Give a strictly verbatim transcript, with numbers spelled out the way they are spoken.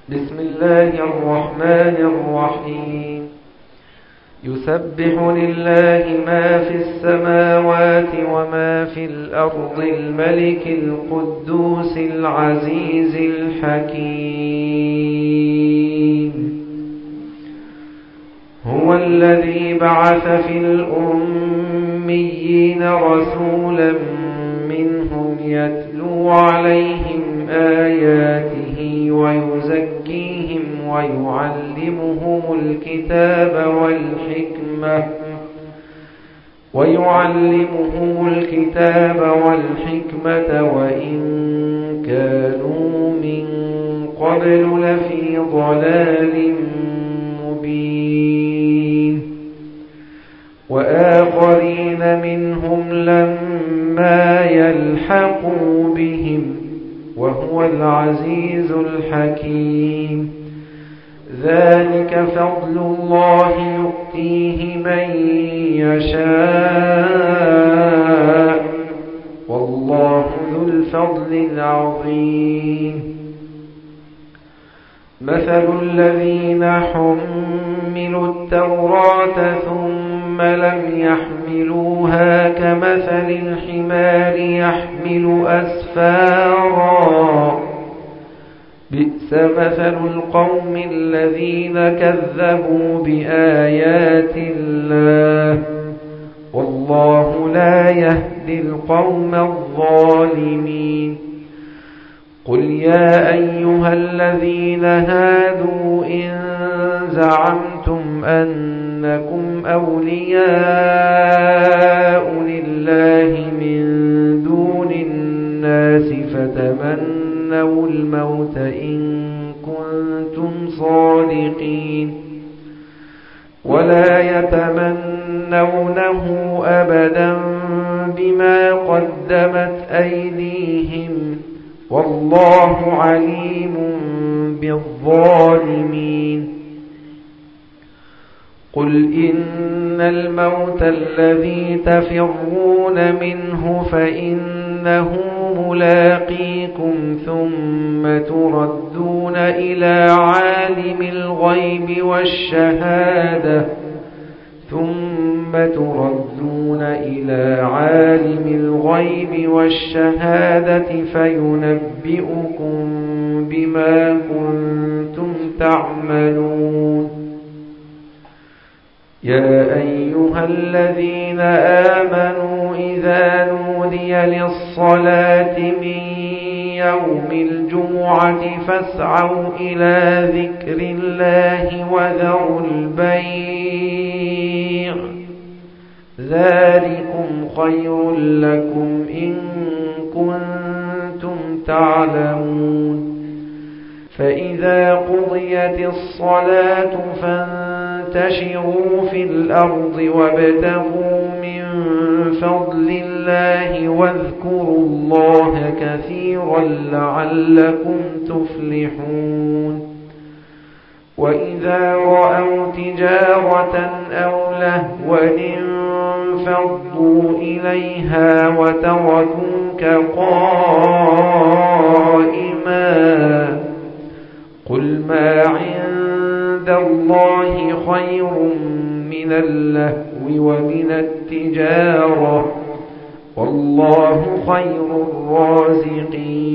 بسم الله الرحمن الرحيم يسبح لله ما في السماوات وما في الأرض الملك القدوس العزيز الحكيم هو الذي بعث في الأميين رسولا منهم يتلو عليهم آياته ويزكيهم ويعلمهم الكتاب والحكمة ويعلمهم الكتاب والحكمة وإن كانوا من قبل لفي ضلال مبين وآخرين منهم لما يلحقوا بهم وهو العزيز الحكيم ذلك فضل الله يؤتيه من يشاء والله ذو الفضل العظيم مثل الذين حملوا التوراة ثم لم يحملوها كمثل الحمار يحمل أسفارا بئس مثل القوم الذين كذبوا بآيات الله والله لا يهدي القوم الظالمين قل يا أيها الذين هادوا إن زعمتم أنكم أولياء لله من دون الناس فتمنوا الموت إن كنتم صادقين ولا يتمنونه أبدا بما قدمت أيديهم والله عليم بالظالمين قل إن الموت الذي تفرون منه فإنه ملاقيكم ثم تردون إلى عالم الغيب والشهادة ثم تردون إلى عالم الغيب والشهادة فينبئكم بما كنتم تعملون يا أيها الذين آمنوا إذا نودي للصلاة من يوم الجمعة فاسعوا إلى ذكر الله وذروا البيع ذلكم خير لكم إن كنتم تعلمون فإذا قضيت الصلاة فانتشروا في الأرض وابتغوا من فضل الله واذكروا الله كثيرا لعلكم تفلحون وإذا رأوا تجارة أو لهوا انفضوا إليها وتركوك قائما قل ما عند الله خير من اللهو ومن التجارة والله خير الرازقين